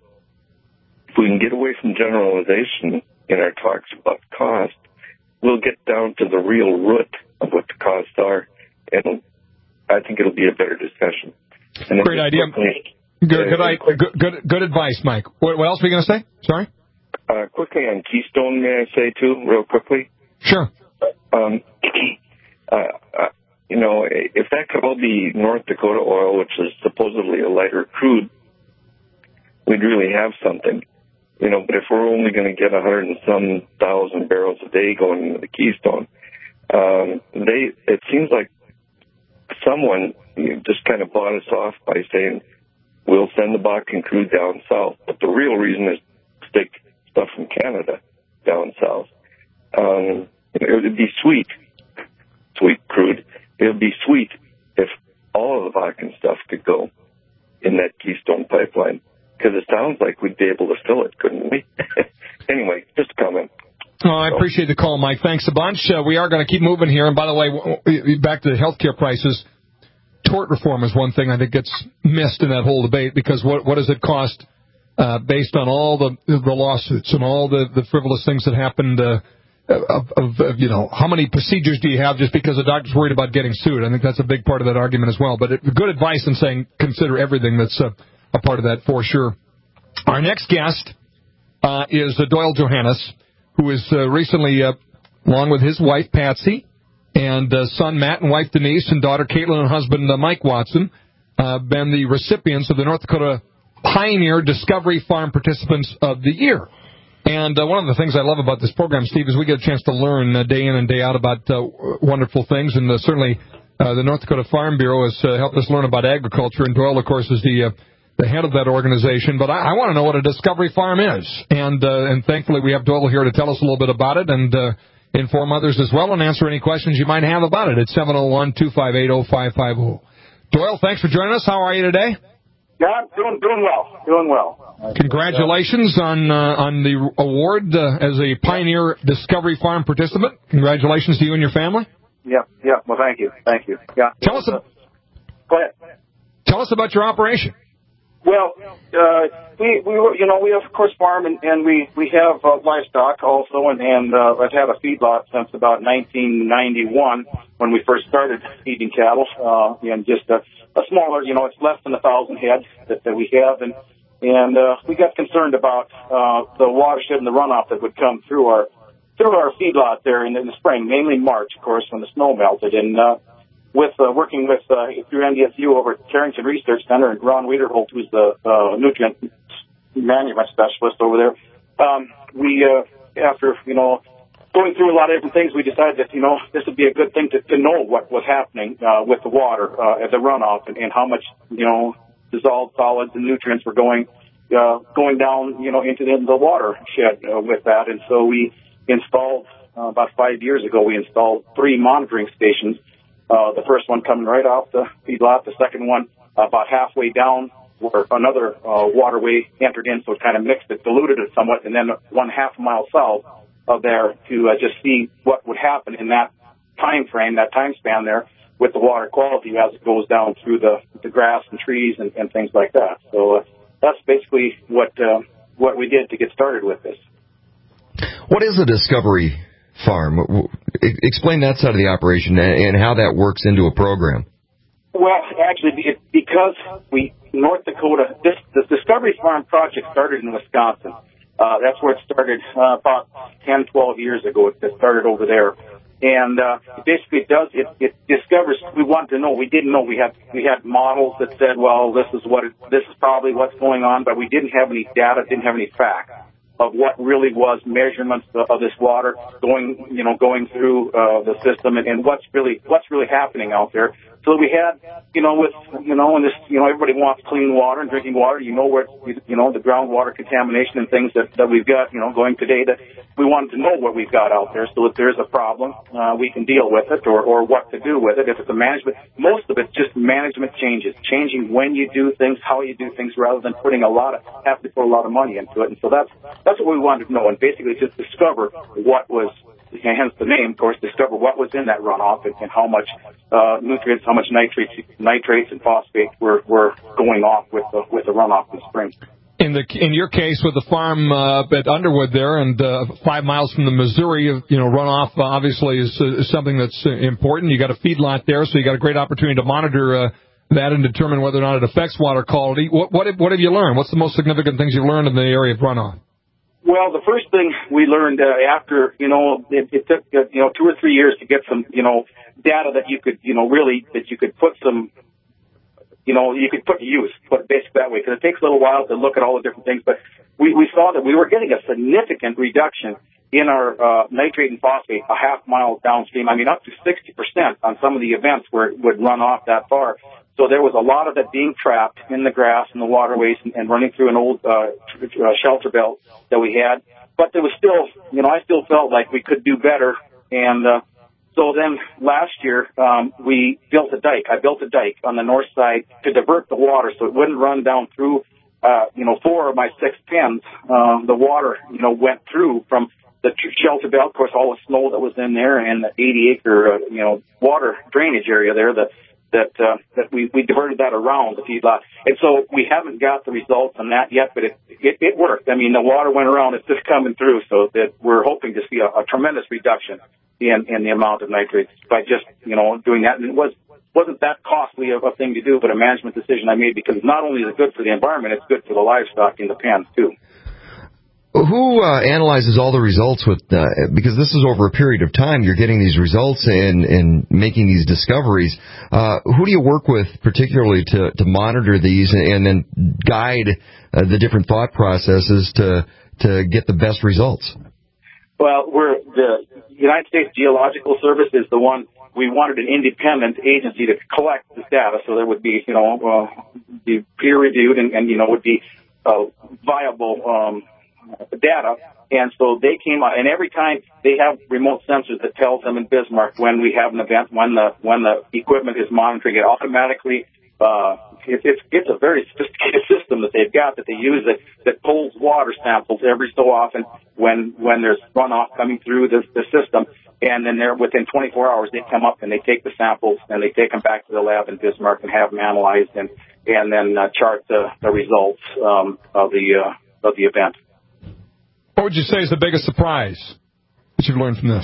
[SPEAKER 13] if we can get away from generalization in our talks about cost, we'll get down to the real root of what the costs are, and I think it'll be a better discussion. And
[SPEAKER 3] Great idea.
[SPEAKER 13] Quickly,
[SPEAKER 3] good,
[SPEAKER 13] uh,
[SPEAKER 3] good,
[SPEAKER 13] quick,
[SPEAKER 3] good, good, good advice, Mike. What, what else were you going to say? Sorry?
[SPEAKER 13] Uh, quickly on Keystone, may I say, too, real quickly?
[SPEAKER 3] Sure.
[SPEAKER 13] Um, uh, uh, you know, if that could all be North Dakota oil, which is supposedly a lighter crude, we'd really have something. You know, but if we're only going to get a hundred and some thousand barrels a day going into the Keystone, um, they, it seems like someone you know, just kind of bought us off by saying, we'll send the Bakken crude down south. But the real reason is to take stuff from Canada down south. Um, it would be sweet, sweet crude. It would be sweet if all of the Bakken stuff could go in that Keystone pipeline, because it sounds like we'd be able to fill it, couldn't we? Anyway, just a comment.
[SPEAKER 3] Oh, I appreciate the call, Mike. Thanks a bunch. Uh, we are going to keep moving here. And by the way, back to the healthcare prices, tort reform is one thing I think gets missed in that whole debate, because what, what does it cost Uh, based on all the the lawsuits and all the, the frivolous things that happened, uh, of, of, of, you know, how many procedures do you have just because a doctor's worried about getting sued? I think that's a big part of that argument as well. But it, good advice in saying consider everything that's uh, a part of that for sure. Our next guest uh, is uh, Doyle Johannes, who is uh, recently, uh, along with his wife Patsy and uh, son Matt and wife Denise and daughter Caitlin and husband uh, Mike Watson, uh, been the recipients of the North Dakota Pioneer Discovery Farm Participants of the Year. And uh, one of the things I love about this program, Steve, is we get a chance to learn uh, day in and day out about uh, wonderful things. And uh, certainly uh, the North Dakota Farm Bureau has uh, helped us learn about agriculture. And Doyle, of course, is the uh, the head of that organization. But I, I want to know what a discovery farm is. And uh, and thankfully we have Doyle here to tell us a little bit about it and uh, inform others as well and answer any questions you might have about it at seven oh one, two five eight, oh five five oh. Doyle, thanks for joining us. How are you today?
[SPEAKER 17] Yeah, doing doing well, doing well.
[SPEAKER 3] Congratulations on uh, on the award uh, as a Pioneer Discovery Farm participant. Congratulations to you and your family.
[SPEAKER 17] Yeah, yeah. Well, thank you, thank you. Yeah.
[SPEAKER 3] Tell us.
[SPEAKER 17] Uh, go ahead.
[SPEAKER 3] Tell us about your operation.
[SPEAKER 17] Well, uh, we we were, you know, we have of course farm and, and we we have uh, livestock also, and and uh, I've had a feedlot since about nineteen ninety-one when we first started feeding cattle, uh, and just a, a smaller, you know, it's less than a thousand head that, that we have, and and uh, we got concerned about uh, the watershed and the runoff that would come through our through our feedlot there in, in the spring, mainly March, of course, when the snow melted, and uh, with uh, working with uh, through N D S U over at Carrington Research Center and Ron Wiederholt, who's the uh, nutrient management specialist over there, um, we uh, after you know going through a lot of different things, we decided that you know this would be a good thing to, to know what was happening uh, with the water uh, at the runoff and, and how much you know dissolved solids and nutrients were going uh, going down you know into the, the watershed uh, with that, and so we installed uh, about five years ago. We installed three monitoring stations. Uh, the first one coming right off the feedlot, the second one uh, about halfway down where another uh, waterway entered in, so it kind of mixed it, diluted it somewhat, and then one half a mile south of there to uh, just see what would happen in that time frame, that time span there with the water quality as it goes down through the, the grass and trees and, and things like that. So uh, that's basically what uh, what we did to get started with this.
[SPEAKER 2] What is a discovery farm? Explain that side of the operation and how that works into a program.
[SPEAKER 17] Well, actually, it, because we, North Dakota, this, this Discovery Farm project started in Wisconsin. Uh, that's where it started uh, about ten, twelve years ago. It started over there. And uh, it basically does, it, it discovers, we wanted to know, we didn't know, we had we had models that said, well, this is what it, this is probably what's going on, but we didn't have any data, didn't have any facts of what really was measurements of this water going, you know, going through uh, the system and, and what's really what's really happening out there. So we had, you know, with, you know, and this, you know, everybody wants clean water and drinking water. You know where, you know, the groundwater contamination and things that, that we've got, you know, going today. That we wanted to know what we've got out there, so if there's a problem, uh, we can deal with it, or or what to do with it. If it's a management, most of it's just management changes, changing when you do things, how you do things, rather than putting a lot of have to put a lot of money into it. And so that's that's what we wanted to know, and basically just discover what was. Hence the name, of course, discover what was in that runoff and, and how much uh, nutrients, how much nitrates, nitrates and phosphates were, were going off with the, with the runoff in the spring.
[SPEAKER 3] In the in your case, with the farm uh, at Underwood there, and uh, five miles from the Missouri, you know, runoff uh, obviously is, uh, is something that's uh, important. You got a feedlot there, so you got a great opportunity to monitor uh, that and determine whether or not it affects water quality. What what have, what have you learned? What's the most significant things you've learned in the area of runoff?
[SPEAKER 17] Well, the first thing we learned uh, after, you know, it, it took, uh, you know, two or three years to get some, you know, data that you could, you know, really, that you could put some, you know, you could put to use, put it basically that way, because it takes a little while to look at all the different things. But we, we saw that we were getting a significant reduction in our uh, nitrate and phosphate a half mile downstream. I mean, up to sixty percent on some of the events where it would run off that far. So there was a lot of it being trapped in the grass and the waterways and, and running through an old uh, shelter belt that we had. But there was still, you know, I still felt like we could do better. And uh, so then last year um, we built a dike. I built a dike on the north side to divert the water so it wouldn't run down through, uh, you know, four of my six pens. Uh, the water, you know, went through from the shelter belt, of course, all the snow that was in there, and the eighty acre, uh, you know, water drainage area there that that uh, that we, we diverted that around the feedlot. And so we haven't got the results on that yet, but it, it, it worked. I mean, the water went around. It's just coming through, so that we're hoping to see a, a tremendous reduction in, in the amount of nitrates by just, you know, doing that. And it was, wasn't that costly of a thing to do, but a management decision I made, because not only is it good for the environment, it's good for the livestock in the pens, too.
[SPEAKER 2] Who uh, analyzes all the results with, uh, because this is over a period of time, you're getting these results and, and making these discoveries. Uh, who do you work with particularly to, to monitor these and, and then guide uh, the different thought processes to, to get the best results?
[SPEAKER 17] Well, we're, the United States Geological Service is the one we wanted an independent agency to collect this data, so there would be, you know, uh, be peer reviewed and, and you know, would be uh, viable um, data. And so they came out, and every time they have remote sensors that tells them in Bismarck when we have an event, when the when the equipment is monitoring it automatically. Uh, it, it's it's a very sophisticated system that they've got that they use that that pulls water samples every so often when when there's runoff coming through the, the system, and then they're within twenty-four hours they come up and they take the samples and they take them back to the lab in Bismarck and have them analyzed and and then uh, chart the, the results um, of the uh, of the event.
[SPEAKER 3] What would you say is the biggest surprise that you've learned from this?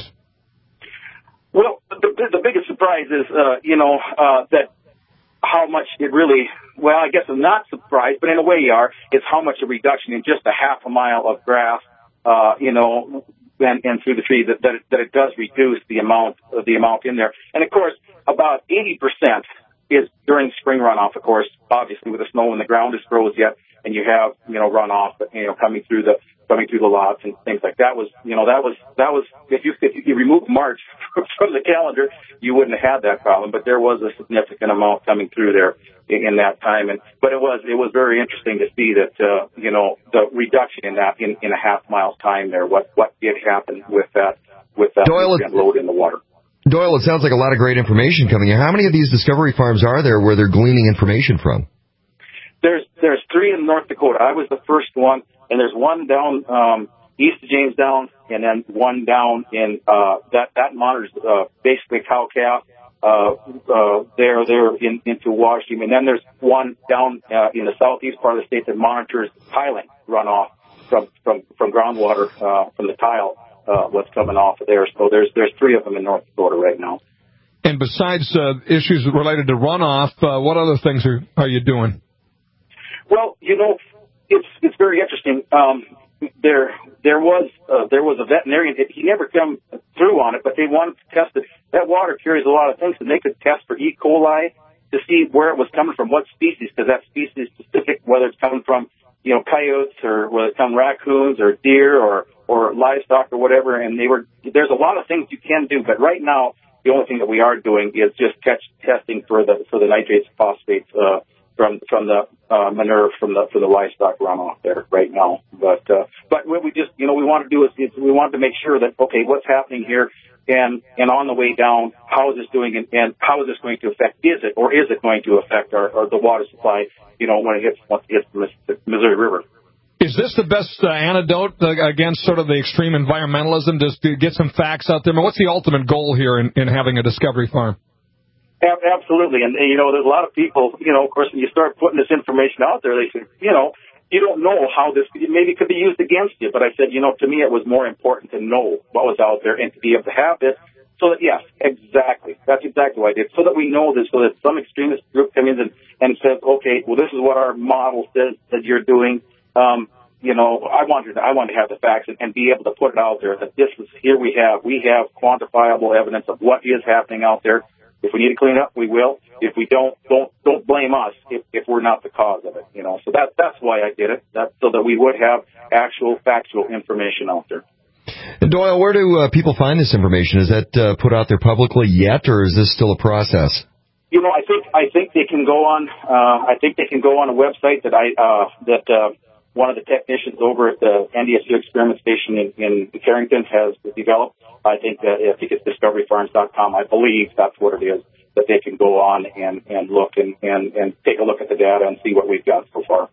[SPEAKER 17] Well, the, the biggest surprise is, uh, you know, uh, that how much it really, well, I guess I'm not surprised, but in a way you are, is how much a reduction in just a half a mile of grass, uh, you know, and, and through the tree, that, that, it, that it does reduce the amount of the amount in there. And, of course, about eighty percent is during spring runoff, of course, obviously with the snow and the ground is froze yet, and you have, you know, runoff, you know, coming through the coming through the lots and things like that. Was, you know, that was that was if you if you remove March from the calendar, you wouldn't have had that problem. But there was a significant amount coming through there in, in that time. And but it was it was very interesting to see that uh, you know, the reduction in that in, in a half mile's time there. What what did happen with that with that
[SPEAKER 2] Doyle,
[SPEAKER 17] load in the water.
[SPEAKER 2] Doyle, it sounds like a lot of great information coming in. How many of these discovery farms are there where they're gleaning information from?
[SPEAKER 17] There's there's three in North Dakota. I was the first one, and there's one down um, east of Jamestown, and then one down in uh, that that monitors uh, basically cow calf. Uh, uh, there there in, into Washington, and then there's one down uh, in the southeast part of the state that monitors tiling runoff from from from groundwater uh, from the tile. Uh, what's coming off of there. So there's there's three of them in North Dakota right now.
[SPEAKER 3] And besides uh, issues related to runoff, uh, what other things are, are you doing?
[SPEAKER 17] Well, you know, it's it's very interesting. Um, there there was uh, there was a veterinarian. He never come through on it, but they wanted to test it. That water carries a lot of things, and they could test for E. coli to see where it was coming from, what species, because that species is specific, whether it's coming from, you know, coyotes or whether it's coming raccoons or deer or or livestock or whatever, and they were, there's a lot of things you can do, but right now, the only thing that we are doing is just catch testing for the, for the nitrates and phosphates, uh, from, from the, uh, manure from the, for the livestock runoff there right now. But, uh, but what we just, you know, we want to do is, is we want to make sure that, okay, what's happening here, and, and on the way down, how is this doing, and, and how is this going to affect, is it, or is it going to affect our, or the water supply, you know, when it hits, once it hits the Missouri River.
[SPEAKER 3] Is this the best uh, antidote uh, against sort of the extreme environmentalism, just to get some facts out there? I mean, what's the ultimate goal here in, in having a discovery farm?
[SPEAKER 17] Absolutely. And, you know, there's a lot of people, you know, of course, when you start putting this information out there, they say, you know, you don't know how this maybe could be used against you. But I said, you know, to me it was more important to know what was out there and to be able to have this. So that, yes, exactly. That's exactly what I did. So that we know this, so that some extremist group comes in and, and says, okay, well, this is what our model says that you're doing. Um, you know, I wanted to, I wanted to have the facts and, and be able to put it out there that this is, here we have, we have quantifiable evidence of what is happening out there. If we need to clean up, we will. If we don't, don't, don't blame us if, if we're not the cause of it, you know. So that, that's why I did it. That's so that we would have actual factual information out there.
[SPEAKER 2] And Doyle, where do uh, people find this information? Is that uh, put out there publicly yet, or is this still a process?
[SPEAKER 17] You know, I think, I think they can go on, uh, I think they can go on a website that I, uh, that, uh, one of the technicians over at the N D S U experiment station in, in Carrington has developed. I think that, I think it's discovery farms dot com. I believe that's what it is, that they can go on and, and look and, and, and take a look at the data and see what we've got so far.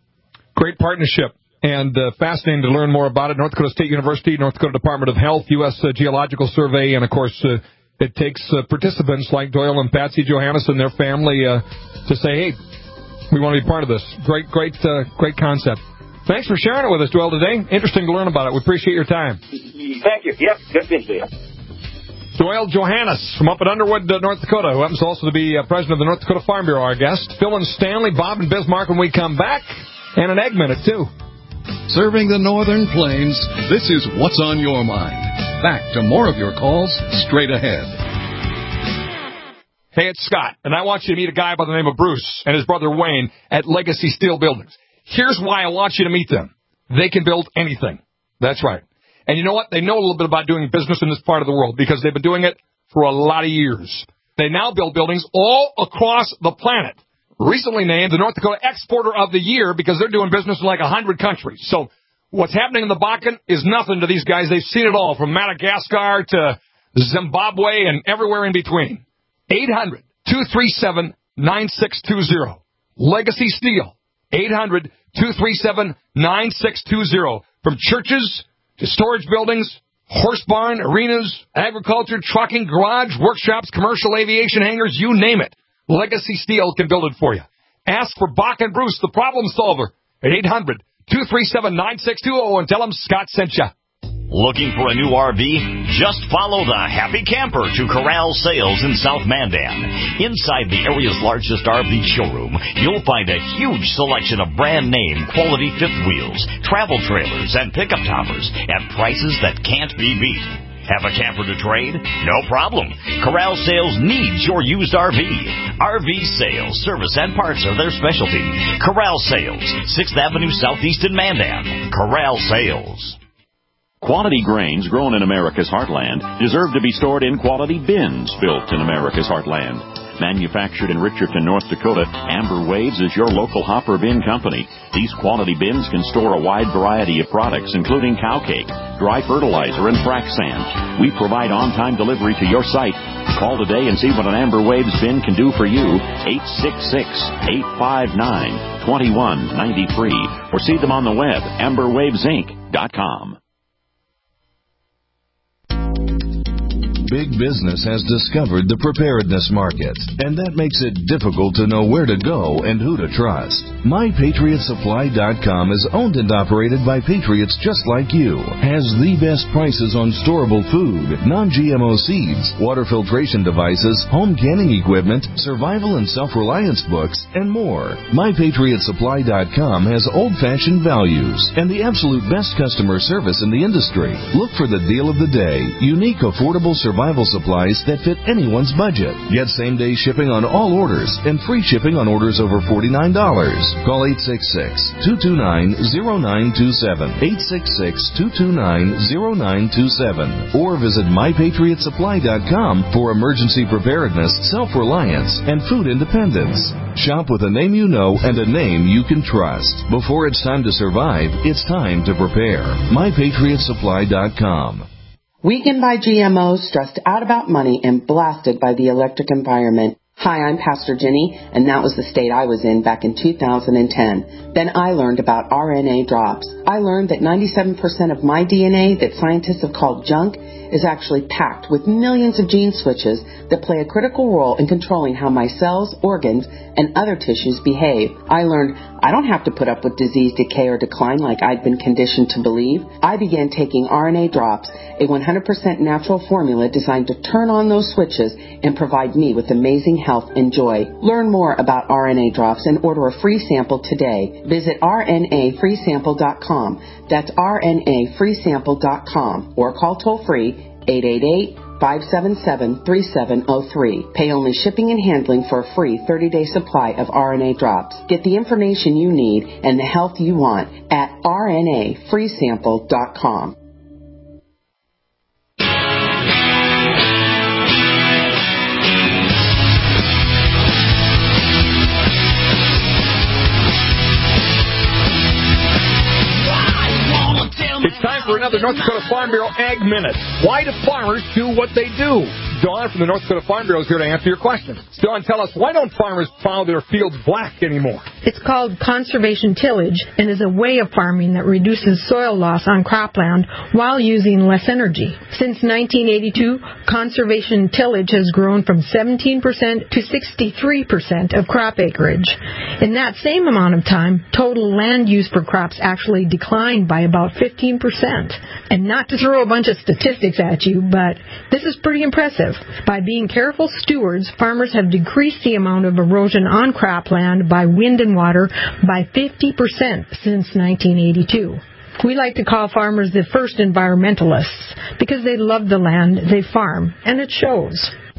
[SPEAKER 3] Great partnership. And uh, fascinating to learn more about it. North Dakota State University, North Dakota Department of Health, U S uh, Geological Survey, and, of course, uh, it takes uh, participants like Doyle and Patsy Johannes and their family uh, to say, hey, we want to be part of this. Great, great, uh, great concept. Thanks for sharing it with us, Doyle, today. Interesting to learn about it. We appreciate your time.
[SPEAKER 17] Thank you. Yep, good to see you.
[SPEAKER 3] Doyle Johannes from up at Underwood, uh, North Dakota, who happens also to be uh, president of the North Dakota Farm Bureau, our guest. Phil and Stanley, Bob and Bismarck when we come back, and an egg minute, too.
[SPEAKER 4] Serving the Northern Plains, this is What's on Your Mind. Back to more of your calls straight ahead.
[SPEAKER 5] Hey, it's Scott, and I want you to meet a guy by the name of Bruce and his brother Wayne at Legacy Steel Buildings. Here's why I want you to meet them. They can build anything. That's right. And you know what? They know a little bit about doing business in this part of the world because they've been doing it
[SPEAKER 3] for a lot of years. They now build buildings all across the planet. Recently named the North Dakota Exporter of the Year because they're doing business in like one hundred countries. So what's happening in the Bakken is nothing to these guys. They've seen it all, from Madagascar to Zimbabwe and everywhere in between. eight hundred, two three seven, nine six two zero. Legacy Steel. eight hundred, two three seven, nine six two zero. From churches to storage buildings, horse barn, arenas, agriculture, trucking, garage, workshops, commercial aviation hangars, you name it. Legacy Steel can build it for you. Ask for Bach and Bruce, the problem solver, at eight hundred, two three seven, nine six two zero and tell them Scott sent you.
[SPEAKER 18] Looking for a new R V? Just follow the Happy Camper to Corral Sales in South Mandan. Inside the area's largest R V showroom, you'll find a huge selection of brand-name quality fifth wheels, travel trailers, and pickup toppers at prices that can't be beat. Have a camper to trade? No problem. Corral Sales needs your used R V. R V sales, service, and parts are their specialty. Corral Sales, sixth Avenue Southeast in Mandan. Corral Sales.
[SPEAKER 19] Quality grains grown in America's heartland deserve to be stored in quality bins built in America's heartland. Manufactured in Richardson, North Dakota, Amber Waves is your local hopper bin company. These quality bins can store a wide variety of products, including cow cake, dry fertilizer, and frac sand. We provide on-time delivery to your site. Call today and see what an Amber Waves bin can do for you. eight six six, eight five nine, two one nine three. Or see them on the web, amber waves inc dot com.
[SPEAKER 20] Big business has discovered the preparedness market, and that makes it difficult to know where to go and who to trust. My Patriot Supply dot com is owned and operated by patriots just like you, has the best prices on storable food, non-G M O seeds, water filtration devices, home canning equipment, survival and self-reliance books, and more. My Patriot Supply dot com has old-fashioned values and the absolute best customer service in the industry. Look for the deal of the day, unique, affordable survival Survival supplies that fit anyone's budget. Get same-day shipping on all orders and free shipping on orders over forty-nine dollars. Call eight six six, two two nine, zero nine two seven, eight six six, two two nine, zero nine two seven, or visit my patriot supply dot com for emergency preparedness, self-reliance, and food independence. Shop with a name you know and a name you can trust. Before it's time to survive, it's time to prepare. my patriot supply dot com.
[SPEAKER 21] Weakened by G M Os, stressed out about money, and blasted by the electric environment. Hi, I'm Pastor Jenny, and that was the state I was in back in two thousand ten. Then I learned about R N A drops. I learned that ninety-seven percent of my D N A that scientists have called junk is actually packed with millions of gene switches that play a critical role in controlling how my cells, organs, and other tissues behave. I learned I don't have to put up with disease, decay, or decline like I'd been conditioned to believe. I began taking R N A drops, a one hundred percent natural formula designed to turn on those switches and provide me with amazing health and joy. Learn more about R N A drops and order a free sample today. Visit R N A free sample dot com. That's R N A free sample dot com, or call toll-free eight eight eight, five seven seven, three seven zero three. Pay only shipping and handling for a free thirty-day supply of R N A drops. Get the information you need and the health you want at R N A free sample dot com.
[SPEAKER 3] It's time for another North Dakota Farm Bureau Ag Minute. Why do farmers do what they do? Dawn from the North Dakota Farm Bureau is here to answer your question. Dawn, tell us, why don't farmers plow their fields black anymore?
[SPEAKER 22] It's called conservation tillage and is a way of farming that reduces soil loss on cropland while using less energy. Since nineteen eighty-two, conservation tillage has grown from seventeen percent to sixty-three percent of crop acreage. In that same amount of time, total land use for crops actually declined by about fifteen percent. And not to throw a bunch of statistics at you, but this is pretty impressive. By being careful stewards, farmers have decreased the amount of erosion on cropland by wind and water by fifty percent since nineteen eighty-two. We like to call farmers the first environmentalists because they love the land they farm, and it shows.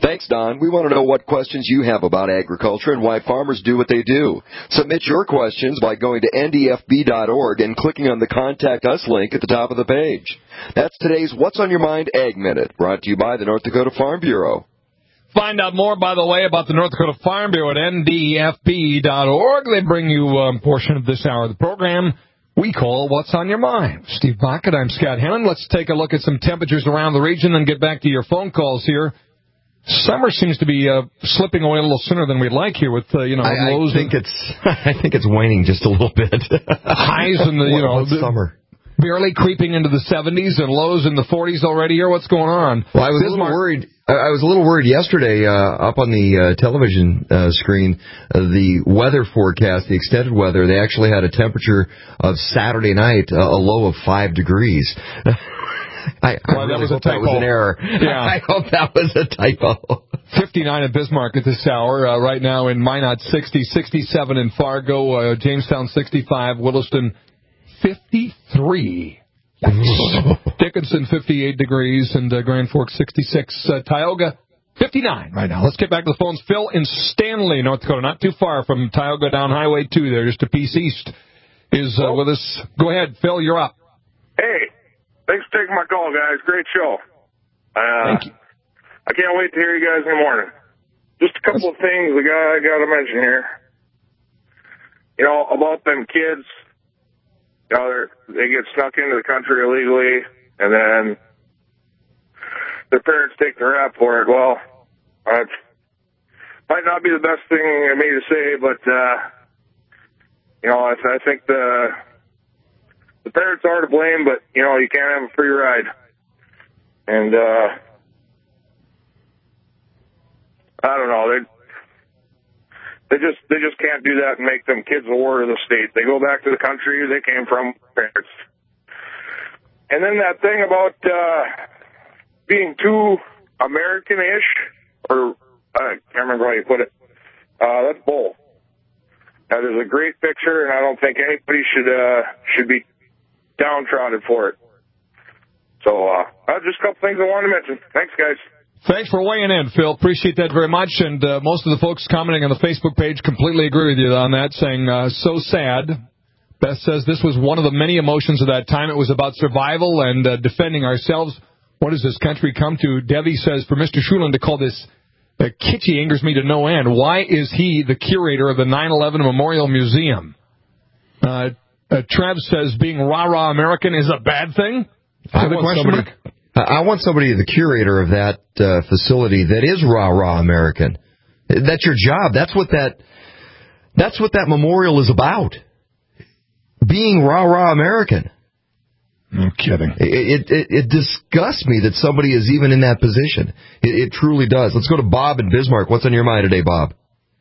[SPEAKER 2] Thanks, Don. We want to know what questions you have about agriculture and why farmers do what they do. Submit your questions by going to N D F B dot org and clicking on the Contact Us link at the top of the page. That's today's What's on Your Mind Ag Minute, brought to you by the North Dakota Farm Bureau.
[SPEAKER 3] Find out more, by the way, about the North Dakota Farm Bureau at N D F B dot org. They bring you a portion of this hour of the program we call What's on Your Mind. Steve Bucket, I'm Scott Hennon. Let's take a look at some temperatures around the region and get back to your phone calls here. Summer seems to be uh, slipping away a little sooner than we'd like here with, uh, you know,
[SPEAKER 2] I,
[SPEAKER 3] lows.
[SPEAKER 2] I think and, it's I think it's waning just a little bit.
[SPEAKER 3] Highs in the, you know,
[SPEAKER 2] the, summer.
[SPEAKER 3] Barely creeping into the seventies and lows in the forties already here. What's going on?
[SPEAKER 2] Well, I was
[SPEAKER 3] Bismarck.
[SPEAKER 2] a little worried. I was a little worried yesterday uh, up on the uh, television uh, screen, uh, the weather forecast, the extended weather, they actually had a temperature of Saturday night, uh, a low of five degrees. I, I
[SPEAKER 3] well,
[SPEAKER 2] really
[SPEAKER 3] that was
[SPEAKER 2] hope
[SPEAKER 3] a typo.
[SPEAKER 2] That was an error.
[SPEAKER 3] Yeah.
[SPEAKER 2] I hope that was a typo.
[SPEAKER 3] fifty-nine at Bismarck at this hour. Uh, right now in Minot, sixty, sixty-seven in Fargo, uh, Jamestown, sixty-five, Williston, fifty-three. Dickinson, fifty-eight degrees, and uh, Grand Forks, sixty-six. Uh, Tioga, fifty-nine right now. Let's get back to the phones. Phil in Stanley, North Dakota, not too far from Tioga down Highway two there, just a piece east, is uh, with us. Go ahead, Phil, you're up.
[SPEAKER 6] Hey. Thanks for taking my call, guys. Great show. Uh,
[SPEAKER 3] Thank you.
[SPEAKER 6] I can't wait to hear you guys in the morning. Just a couple of things I got, I got to mention here. You know, about them kids. You know, they get snuck into the country illegally, and then their parents take the rap for it. Well, it might not be the best thing of me to say, but, uh, you know, I, I think the... The parents are to blame, but, you know, you can't have a free ride. And, uh, I don't know, they they just they just can't do that and make them kids a ward of the state. They go back to the country they came from, parents. And then that thing about uh, being too American-ish, or I can't remember how you put it, uh, that's bull. That is a great picture, and I don't think anybody should uh, should be downtrodden for it. So, uh, just a couple things I wanted to mention. Thanks, guys.
[SPEAKER 3] Thanks for weighing in, Phil. Appreciate that very much. And uh, most of the folks commenting on the Facebook page completely agree with you on that, saying, uh, so sad. Beth says this was one of the many emotions of that time. It was about survival and uh, defending ourselves. What has this country come to? Debbie says, for Mister Schulin to call this uh, kitschy angers me to no end. Why is he the curator of the nine eleven Memorial Museum? Uh, Uh, Trev says being rah-rah American is a bad thing?
[SPEAKER 2] I want, somebody, I want somebody, the curator of that uh, facility, that is rah-rah American. That's your job. That's what that. That's what that memorial is about. Being rah-rah American.
[SPEAKER 3] No kidding.
[SPEAKER 2] It, it, it disgusts me that somebody is even in that position. It, it truly does. Let's go to Bob in Bismarck. What's on your mind today, Bob?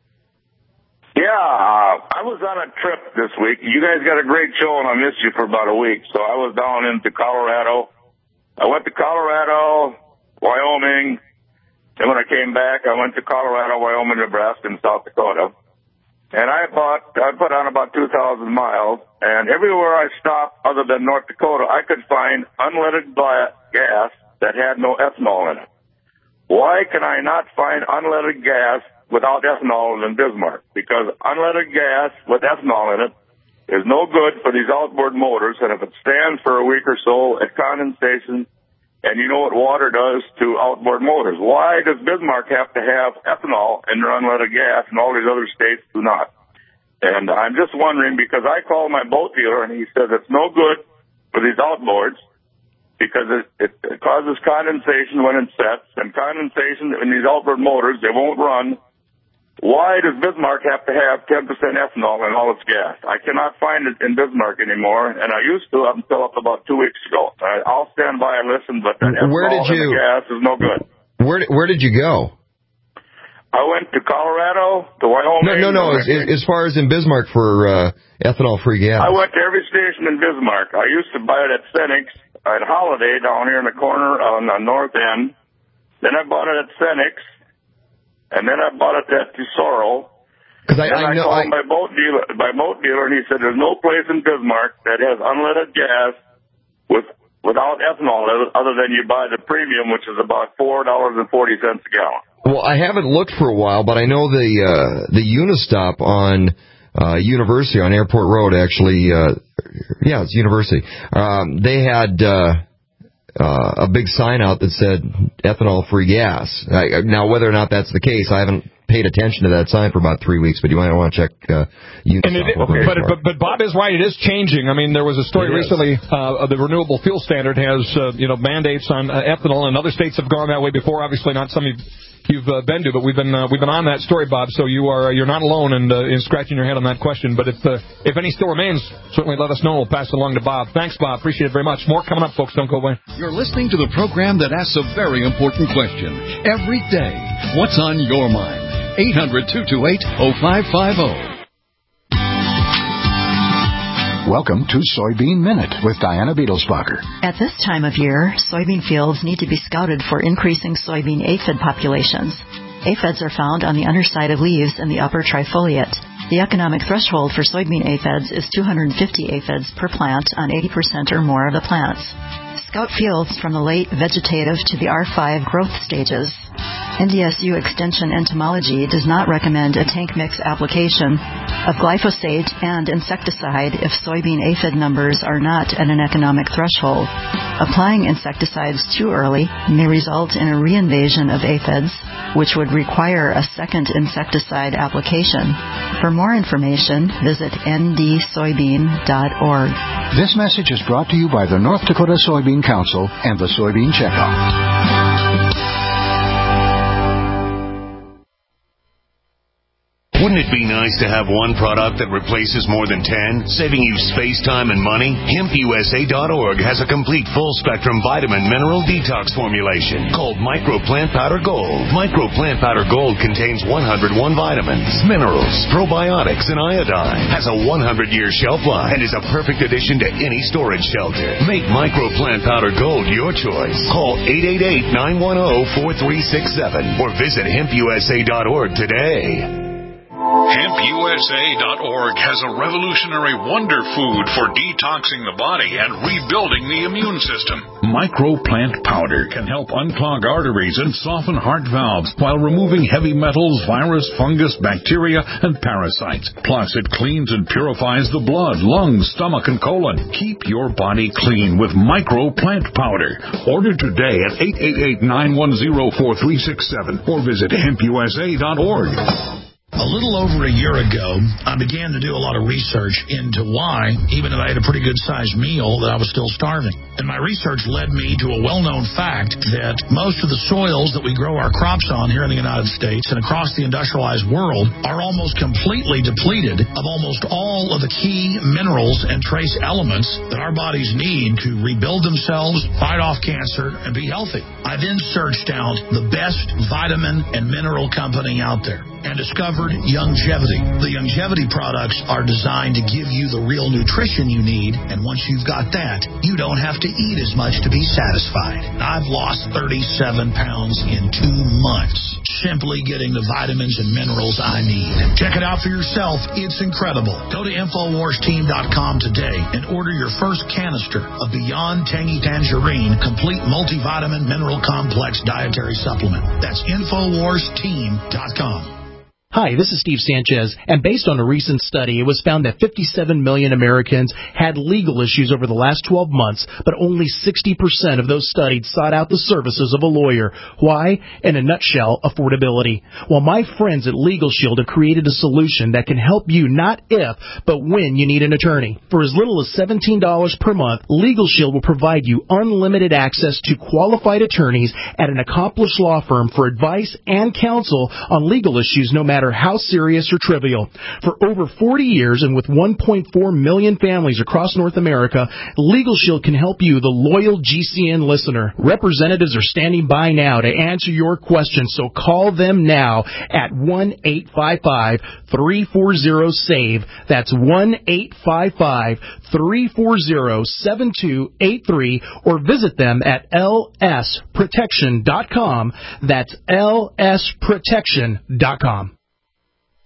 [SPEAKER 7] Yeah, uh, I was on a trip this week. You guys got a great show, and I missed you for about a week. So I was down into Colorado. I went to Colorado, Wyoming. Then when I came back, I went to Colorado, Wyoming, Nebraska, and South Dakota. And I bought, I put on about two thousand miles. And everywhere I stopped, other than North Dakota, I could find unleaded gas that had no ethanol in it. Why can I not find unleaded gas without ethanol in Bismarck? Because unleaded gas with ethanol in it is no good for these outboard motors, and if it stands for a week or so at condensation, and you know what water does to outboard motors, why does Bismarck have to have ethanol in their unleaded gas and all these other states do not? And I'm just wondering, because I called my boat dealer and he says it's no good for these outboards because it, it, it causes condensation when it sets, and condensation in these outboard motors, they won't run. Why does Bismarck have to have ten percent ethanol in all its gas? I cannot find it in Bismarck anymore, and I used to up until up about two weeks ago. I, I'll stand by and listen, but that
[SPEAKER 2] Where
[SPEAKER 7] ethanol
[SPEAKER 2] did you,
[SPEAKER 7] in the gas is no good.
[SPEAKER 2] Where Where did you go?
[SPEAKER 7] I went to Colorado, to Wyoming.
[SPEAKER 2] No, no, no. As, as far as in Bismarck for uh, ethanol-free gas.
[SPEAKER 7] I went to every station in Bismarck. I used to buy it at Senex at Holiday down here in the corner on the north end. Then I bought it at Senex. And then I bought it at Tesoro.
[SPEAKER 2] Because I,
[SPEAKER 7] I,
[SPEAKER 2] I know
[SPEAKER 7] called
[SPEAKER 2] I,
[SPEAKER 7] my boat dealer, my boat dealer, and he said there's no place in Bismarck that has unleaded gas with without ethanol, other than you buy the premium, which is about four dollars and forty cents a gallon.
[SPEAKER 2] Well, I haven't looked for a while, but I know the uh, the Unistop on uh, University, on Airport Road, actually, uh, yeah, it's University. Um, they had uh, uh, a big sign out that said ethanol-free gas. I, now, whether or not that's the case, I haven't paid attention to that sign for about three weeks, but you might want to check uh, Unistop.
[SPEAKER 3] And it, but, but, but Bob is right. It is changing. I mean, there was a story recently. Uh, the Renewable Fuel Standard has uh, you know mandates on uh, ethanol, and other states have gone that way before. Obviously, not some of you've uh, been to, but we've been uh, we've been on that story, Bob. So you are you're not alone in, uh, in scratching your head on that question. But if uh, if any still remains, certainly let us know. We'll pass it along to Bob. Thanks, Bob. Appreciate it very much. More coming up, folks. Don't go away.
[SPEAKER 4] You're listening to the program that asks a very important question every day. What's on your mind? eight hundred, two two eight, oh five five oh.
[SPEAKER 8] Welcome to Soybean Minute with Diana Beetlesbacher.
[SPEAKER 9] At this time of year, soybean fields need to be scouted for increasing soybean aphid populations. Aphids are found on the underside of leaves and the upper trifoliate. The economic threshold for soybean aphids is two hundred fifty aphids per plant on eighty percent or more of the plants. Scout fields from the late vegetative to the R five growth stages. N D S U Extension Entomology does not recommend a tank mix application of glyphosate and insecticide if soybean aphid numbers are not at an economic threshold. Applying insecticides too early may result in a reinvasion of aphids, which would require a second insecticide application. For more information, visit n d soybean dot org.
[SPEAKER 8] This message is brought to you by the North Dakota Soybean Council and the Soybean Checkoff.
[SPEAKER 15] Wouldn't it be nice to have one product that replaces more than ten, saving you space, time, and money? hemp u s a dot org has a complete full-spectrum vitamin mineral detox formulation called Micro Plant Powder Gold. Micro Plant Powder Gold contains one hundred one vitamins, minerals, probiotics, and iodine. Has a one hundred year shelf life and is a perfect addition to any storage shelter. Make Micro Plant Powder Gold your choice. Call eight eight eight, nine one zero, four three six seven or visit hemp u s a dot org today.
[SPEAKER 23] hemp u s a dot org has a revolutionary wonder food for detoxing the body and rebuilding the immune system. Microplant powder can help unclog arteries and soften heart valves while removing heavy metals, virus, fungus, bacteria, and parasites. Plus, it cleans and purifies the blood, lungs, stomach, and colon. Keep your body clean with Microplant powder. Order today at eight eight eight, nine one zero, four three six seven or visit hemp u s a dot org.
[SPEAKER 24] A little over a year ago, I began to do a lot of research into why, even if I had a pretty good-sized meal, that I was still starving. And my research led me to a well-known fact that most of the soils that we grow our crops on here in the United States and across the industrialized world are almost completely depleted of almost all of the key minerals and trace elements that our bodies need to rebuild themselves, fight off cancer, and be healthy. I then searched out the best vitamin and mineral company out there and discovered Youngevity. The Youngevity products are designed to give you the real nutrition you need, and once you've got that, you don't have to eat as much to be satisfied. I've lost thirty-seven pounds in two months, simply getting the vitamins and minerals I need. Check it out for yourself. It's incredible. Go to infowars team dot com today and order your first canister of Beyond Tangy Tangerine Complete Multivitamin Mineral Complex Dietary Supplement. That's infowars team dot com.
[SPEAKER 25] Hi, this is Steve Sanchez, and based on a recent study, it was found that fifty-seven million Americans had legal issues over the last twelve months, but only sixty percent of those studied sought out the services of a lawyer. Why? In a nutshell, affordability. Well, my friends at Legal Shield have created a solution that can help you not if, but when you need an attorney. For as little as seventeen dollars per month, Legal Shield will provide you unlimited access to qualified attorneys at an accomplished law firm for advice and counsel on legal issues no matter how serious or trivial. For over forty years and with one point four million families across North America, Legal Shield can help you, the loyal G C N listener. Representatives are standing by now to answer your questions, so call them now at one eight five five, three four zero, S A V E. That's one eight five five, three four zero, seven two eight three or visit them at L S protection dot com. That's L S protection dot com.